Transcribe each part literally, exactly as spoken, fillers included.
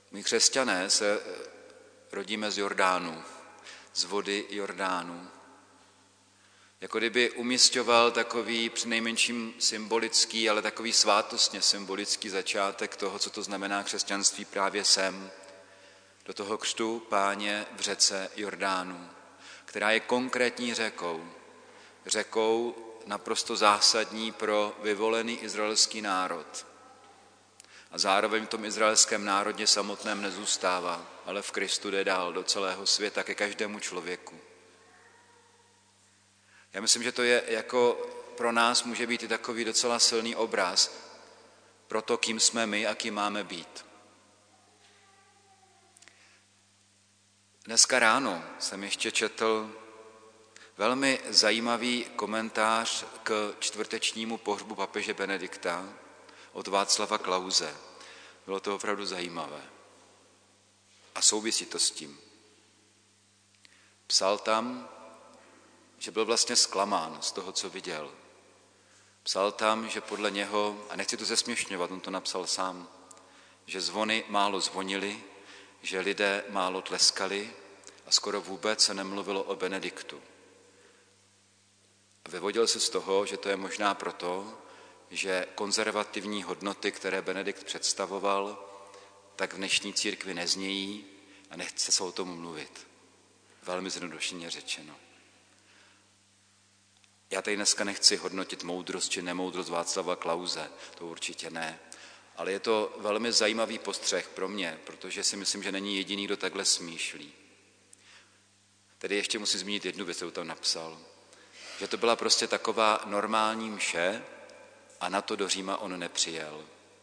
My křesťané se rodíme z Jordánu, z vody Jordánu. Jako kdyby umisťoval takový přinejmenším symbolický, ale takový svátostně symbolický začátek toho, co to znamená křesťanství právě sem, do toho křtu Páně v řece Jordánu, která je konkrétní řekou, řekou naprosto zásadní pro vyvolený izraelský národ. A zároveň v tom izraelském národě samotném nezůstává, ale v Kristu jde dál do celého světa, ke každému člověku. Já myslím, že to je jako pro nás může být i takový docela silný obraz pro to, kým jsme my a kým máme být. Dneska ráno jsem ještě četl velmi zajímavý komentář k čtvrtečnímu pohřbu papeže Benedikta od Václava Klause. Bylo to opravdu zajímavé. A souvisí to s tím. Psal tam, že byl vlastně zklamán z toho, co viděl. Psal tam, že podle něho, a nechci to zesměšňovat, on to napsal sám, že zvony málo zvonily, že lidé málo tleskali a skoro vůbec se nemluvilo o Benediktu. A vyvodil se z toho, že to je možná proto, že konzervativní hodnoty, které Benedikt představoval, tak v dnešní církvi neznějí a nechce se o tom mluvit. Velmi zjednodušeně řečeno. Já tady dneska nechci hodnotit moudrost či nemoudrost Václava Klause, to určitě ne. Ale je to velmi zajímavý postřeh pro mě, protože si myslím, že není jediný, kdo takhle smýšlí. Tedy ještě musím zmínit jednu věc, kterou tam napsal. Že to byla prostě taková normální mše a na to do Říma on nepřijel.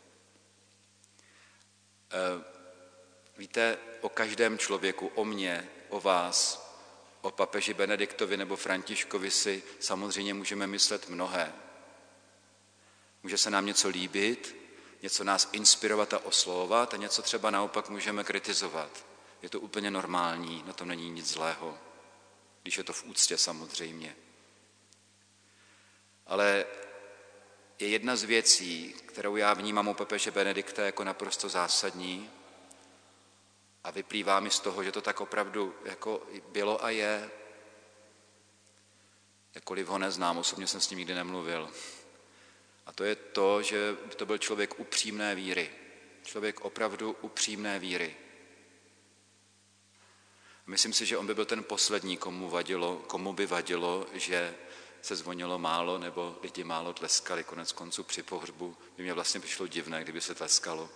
Víte, o každém člověku, o mně, o vás, o papeži Benediktovi nebo Františkovi si samozřejmě můžeme myslet mnohé. Může se nám něco líbit, něco nás inspirovat a oslovovat a něco třeba naopak můžeme kritizovat. Je to úplně normální, na tom není nic zlého, když je to v úctě samozřejmě. Ale je jedna z věcí, kterou já vnímám u papeže Benedikta jako naprosto zásadní a vyplývá mi z toho, že to tak opravdu jako bylo a je. Jakkoliv ho neznám, osobně jsem s ním nikdy nemluvil. A to je to, že to byl člověk upřímné víry. Člověk opravdu upřímné víry. Myslím si, že on by byl ten poslední, komu, vadilo, komu by vadilo, že se zvonilo málo nebo lidi málo tleskali. Konec konců při pohřbu by mě vlastně přišlo divné, kdyby se tleskalo.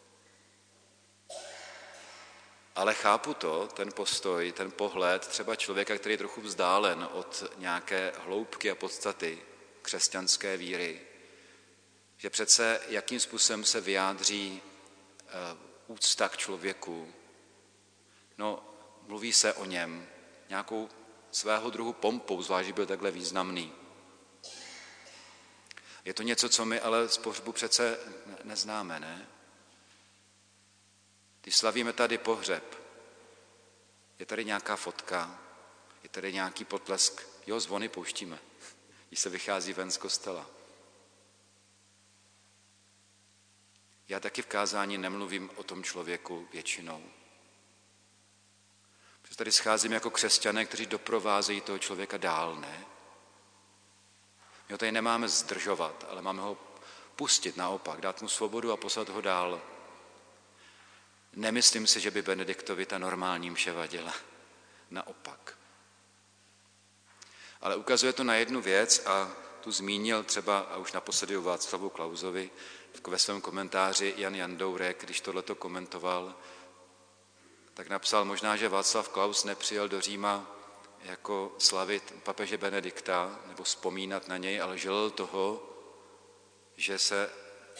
Ale chápu to, ten postoj, ten pohled třeba člověka, který je trochu vzdálen od nějaké hloubky a podstaty křesťanské víry, že přece jakým způsobem se vyjádří uh, úcta k člověku. No, mluví se o něm nějakou svého druhu pompou, zvlášť byl takhle významný. Je to něco, co my ale z pohřbu přece neznáme, ne? Když slavíme tady pohřeb, je tady nějaká fotka, je tady nějaký potlesk, jo, zvony pouštíme, když se vychází ven z kostela. Já taky v kázání nemluvím o tom člověku většinou. Protože tady scházím jako křesťané, kteří doprovázejí toho člověka dál, ne? My ho tady nemáme zdržovat, ale máme ho pustit naopak, dát mu svobodu a poslat ho dál. Nemyslím si, že by Benediktovi ta normální mše vadila. Naopak. Ale ukazuje to na jednu věc a tu zmínil třeba, a už naposledy u Václavu Klausovi, ve svém komentáři Jan Jandourek, když tohleto komentoval, tak napsal možná, že Václav Klaus nepřijel do Říma jako slavit papeže Benedikta nebo vzpomínat na něj, ale želel toho, že se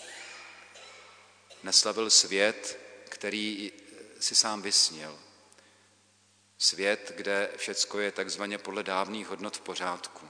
neslavil svět, který si sám vysnil. Svět, kde všecko je takzvaně podle dávných hodnot v pořádku.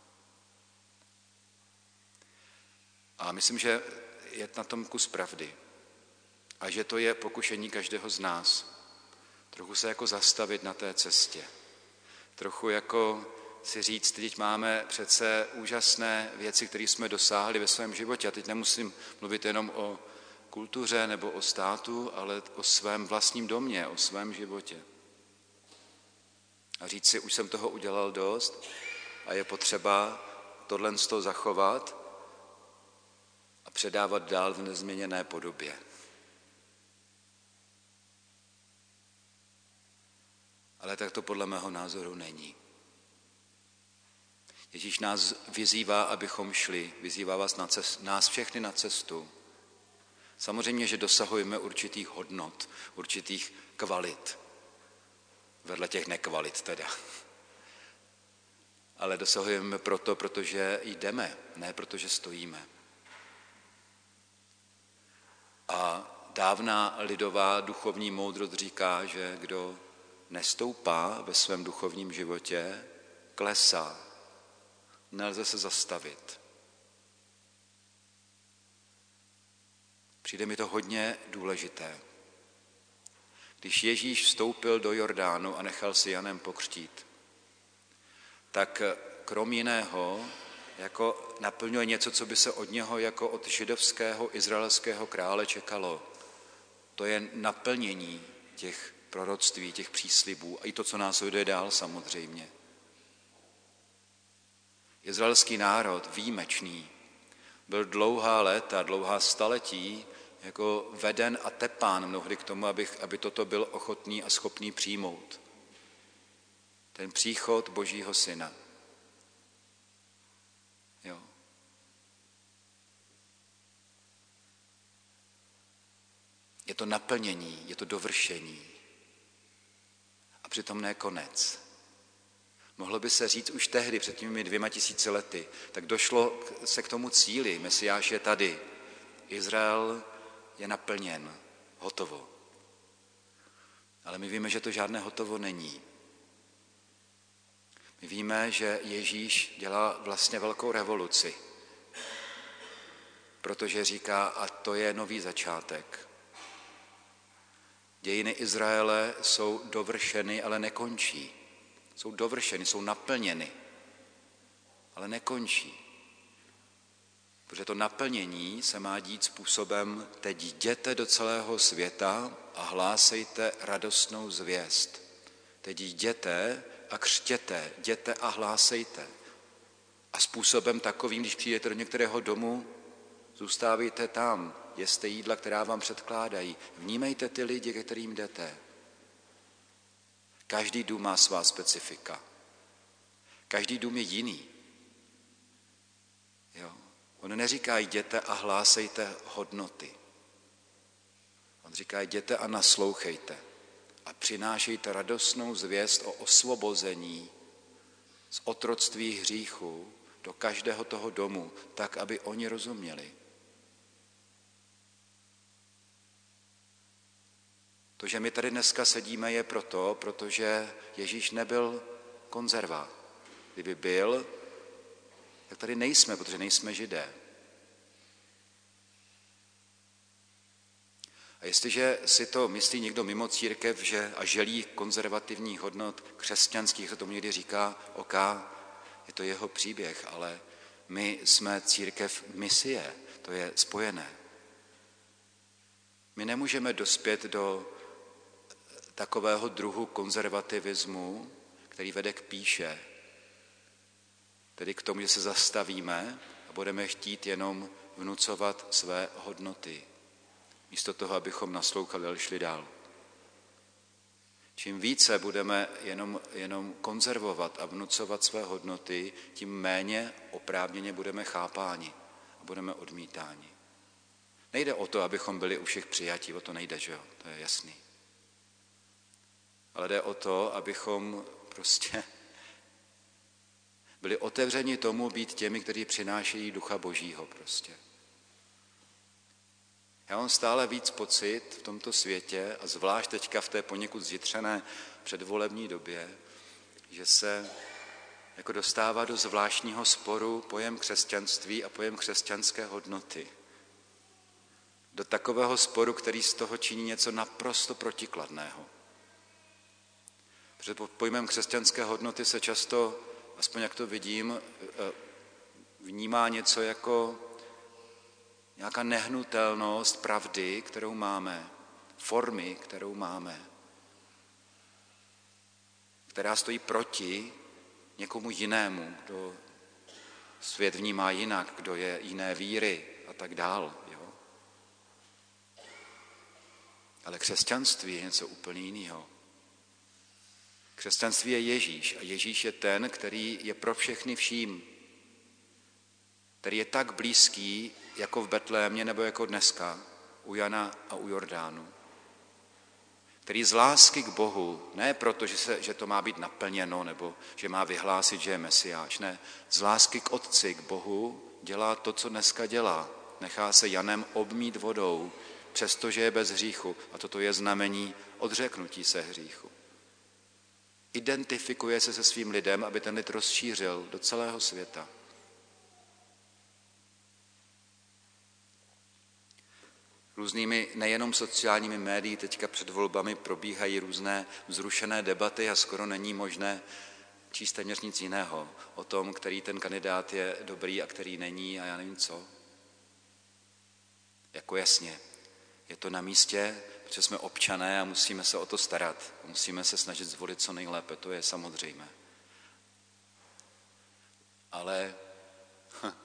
A myslím, že je na tom kus pravdy. A že to je pokušení každého z nás. Trochu se jako zastavit na té cestě. Trochu jako si říct, teď máme přece úžasné věci, které jsme dosáhli ve svém životě. A teď nemusím mluvit jenom o kultuře nebo o státu, ale o svém vlastním domě, o svém životě. A říct si, už jsem toho udělal dost a je potřeba tohle z toho zachovat a předávat dál v nezměněné podobě. Ale tak to podle mého názoru není. Ježíš nás vyzývá, abychom šli, vyzývá vás na cest, nás všechny na cestu. Samozřejmě, že dosahujeme určitých hodnot, určitých kvalit, vedle těch nekvalit teda. Ale dosahujeme proto, protože jdeme, ne protože stojíme. A dávná lidová duchovní moudrost říká, že kdo nestoupá ve svém duchovním životě, klesá. Nelze se zastavit. Přijde mi to hodně důležité. Když Ježíš vstoupil do Jordánu a nechal si Janem pokřtít, tak krom jiného jako naplňuje něco, co by se od něho jako od židovského izraelského krále čekalo. To je naplnění těch proroctví, těch příslibů a i to, co následuje dál samozřejmě. Izraelský národ, výjimečný, byl dlouhá léta, dlouhá staletí jako veden a tepán mnohdy k tomu, aby, aby toto byl ochotný a schopný přijmout. Ten příchod Božího syna. Jo. Je to naplnění, je to dovršení. A přitom ne konec. Mohlo by se říct už tehdy, před těmi dvěma tisíci lety, tak došlo se k tomu cíli. Mesiáš je tady. Izrael je naplněn. Hotovo. Ale my víme, že to žádné hotovo není. My víme, že Ježíš dělá vlastně velkou revoluci. Protože říká, a to je nový začátek. Dějiny Izraele jsou dovršeny, ale nekončí. Jsou dovršeny, jsou naplněny, ale nekončí. Protože to naplnění se má dít způsobem, teď jděte do celého světa a hlásejte radostnou zvěst. Teď jděte a křtěte, jděte a hlásejte. A způsobem takovým, když přijdete do některého domu, zůstávejte tam, jeste jídla, která vám předkládají. Vnímejte ty lidi, ke kterým jdete. Každý dům má svá specifika. Každý dům je jiný. Jo. On neříká, jděte a hlásejte hodnoty. On říká, jděte a naslouchejte. A přinášejte radostnou zvěst o osvobození z otroctví hříchu do každého toho domu, tak, aby oni rozuměli. To, že my tady dneska sedíme, je proto, protože Ježíš nebyl konzerva. Kdyby byl, tak tady nejsme, protože nejsme Židé. A jestliže si to myslí někdo mimo církev, že a želí konzervativních hodnot křesťanských, se tomu někdy říká, OK, je to jeho příběh, ale my jsme církev misie, to je spojené. My nemůžeme dospět do takového druhu konzervativismu, který vede k pýše, tedy k tomu, že se zastavíme a budeme chtít jenom vnucovat své hodnoty, místo toho, abychom naslouchali a šli dál. Čím více budeme jenom, jenom konzervovat a vnucovat své hodnoty, tím méně oprávněně budeme chápáni a budeme odmítáni. Nejde o to, abychom byli u všech přijatí, o to nejde, že jo, to je jasný. Ale jde o to, abychom prostě byli otevřeni tomu být těmi, kteří přinášejí Ducha Božího prostě. Já mám stále víc pocit v tomto světě, a zvlášť teďka v té poněkud zjitřené předvolební době, že se jako dostává do zvláštního sporu pojem křesťanství a pojem křesťanské hodnoty. Do takového sporu, který z toho činí něco naprosto protikladného. Protože pod pojmem křesťanské hodnoty se často, aspoň jak to vidím, vnímá něco jako nějaká nehnutelnost pravdy, kterou máme, formy, kterou máme, která stojí proti někomu jinému, kdo svět vnímá jinak, kdo je jiné víry a tak dál. Jo? Ale křesťanství je něco úplně jiného. Křesťanství je Ježíš a Ježíš je ten, který je pro všechny vším, který je tak blízký, jako v Betlémě nebo jako dneska, u Jana a u Jordánu. Který z lásky k Bohu, ne proto, že, se, že to má být naplněno, nebo že má vyhlásit, že je Mesiáš, ne, z lásky k Otci, k Bohu, dělá to, co dneska dělá. Nechá se Janem obmít vodou, přestože je bez hříchu. A toto je znamení odřeknutí se hříchu. Identifikuje se se svým lidem, aby ten lid rozšířil do celého světa. Různými nejenom sociálními médii teďka před volbami probíhají různé vzrušené debaty a skoro není možné číst téměř nic jiného o tom, který ten kandidát je dobrý a který není a já nevím co. Jako jasně, je to na místě, protože jsme občané a musíme se o to starat. Musíme se snažit zvolit co nejlépe, to je samozřejmé. Ale hm,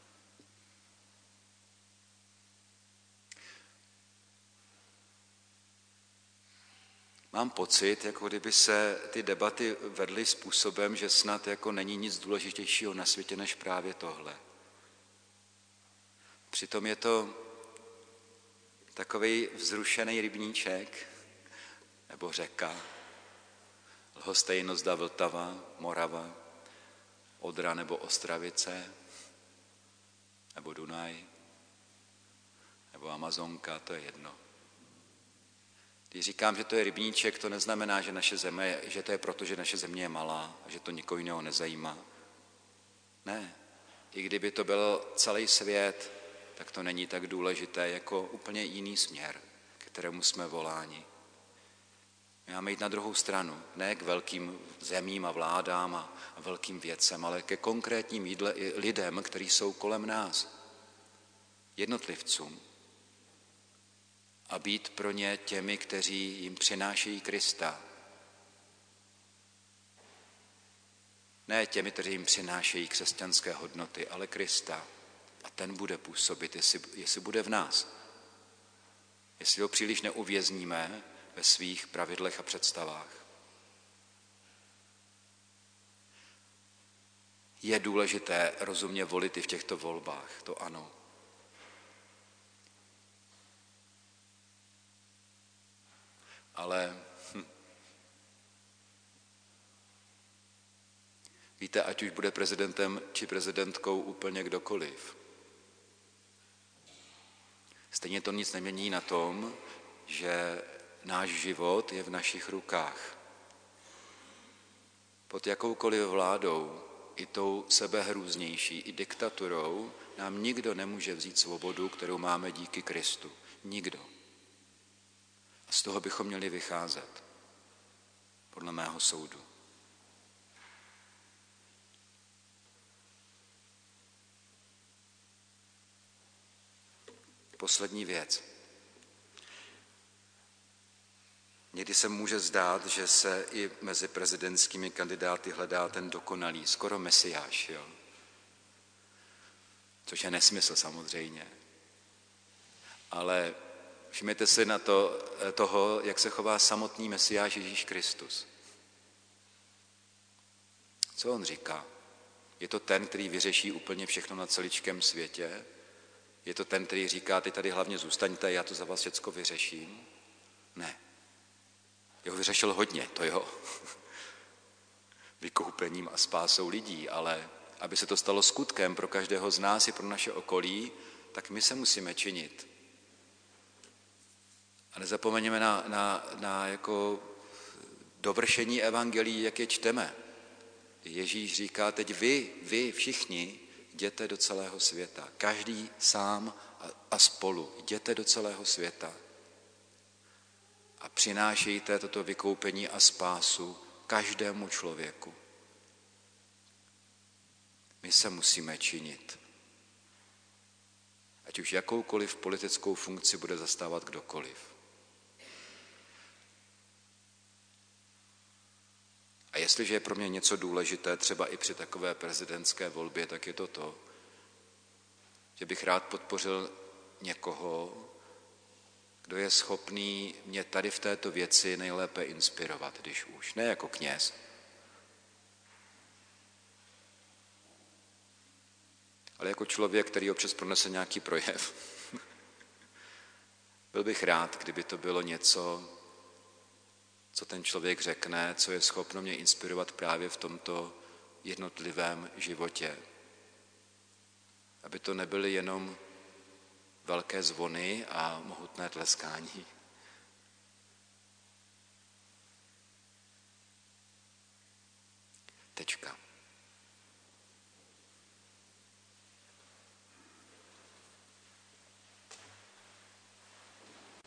mám pocit, jako kdyby se ty debaty vedly způsobem, že snad jako není nic důležitějšího na světě než právě tohle. Přitom je to takový vzrušený rybníček nebo řeka, Lhostejnost, Vltava, Morava, Odra nebo Ostravice, nebo Dunaj, nebo Amazonka, to je jedno. Když říkám, že to je rybníček, to neznamená, že naše země, že to je proto, že naše země je malá a že to nikoho jiného nezajímá. Ne. I kdyby to byl celý svět, tak to není tak důležité jako úplně jiný směr, k kterému jsme voláni. My máme jít na druhou stranu, ne k velkým zemím a vládám a, a velkým věcem, ale ke konkrétním jídle, lidem, kteří jsou kolem nás, jednotlivcům. A být pro ně těmi, kteří jim přinášejí Krista. Ne těmi, kteří jim přinášejí křesťanské hodnoty, ale Krista. A ten bude působit, jestli, jestli bude v nás. Jestli ho příliš neuvězníme ve svých pravidlech a představách. Je důležité rozumně volit i v těchto volbách, to ano. Ale hm, víte, ať už bude prezidentem či prezidentkou úplně kdokoliv. Stejně to nic nemění na tom, že náš život je v našich rukách. Pod jakoukoliv vládou, i tou sebehrůznější, i diktaturou, nám nikdo nemůže vzít svobodu, kterou máme díky Kristu. Nikdo. A z toho bychom měli vycházet, podle mého soudu. Poslední věc. Někdy se může zdát, že se i mezi prezidentskými kandidáty hledá ten dokonalý, skoro mesiáš, jo? Což je nesmysl samozřejmě. Ale všimněte si na to, toho, jak se chová samotný Mesiáš Ježíš Kristus. Co on říká? Je to ten, který vyřeší úplně všechno na celičkém světě? Je to ten, který říká, ty tady hlavně zůstaňte, já to za vás všecko vyřeším? Ne. Jeho vyřešil hodně, to jo. Vykoupením a spásou lidí, ale aby se to stalo skutkem pro každého z nás i pro naše okolí, tak my se musíme činit. A nezapomeňme na, na, na jako dovršení evangelií, jak je čteme. Ježíš říká, teď vy, vy všichni jděte do celého světa. Každý sám a, a spolu. Jděte do celého světa. A přinášejte toto vykoupení a spásu každému člověku. My se musíme činit. Ať už jakoukoliv politickou funkci bude zastávat kdokoliv. A jestliže je pro mě něco důležité, třeba i při takové prezidentské volbě, tak je to to, že bych rád podpořil někoho, kdo je schopný mě tady v této věci nejlépe inspirovat, když už. Ne jako kněz. Ale jako člověk, který občas pronese nějaký projev. Byl bych rád, kdyby to bylo něco, co ten člověk řekne, co je schopno mě inspirovat právě v tomto jednotlivém životě. Aby to nebyly jenom velké zvony a mohutné tleskání. Tečka.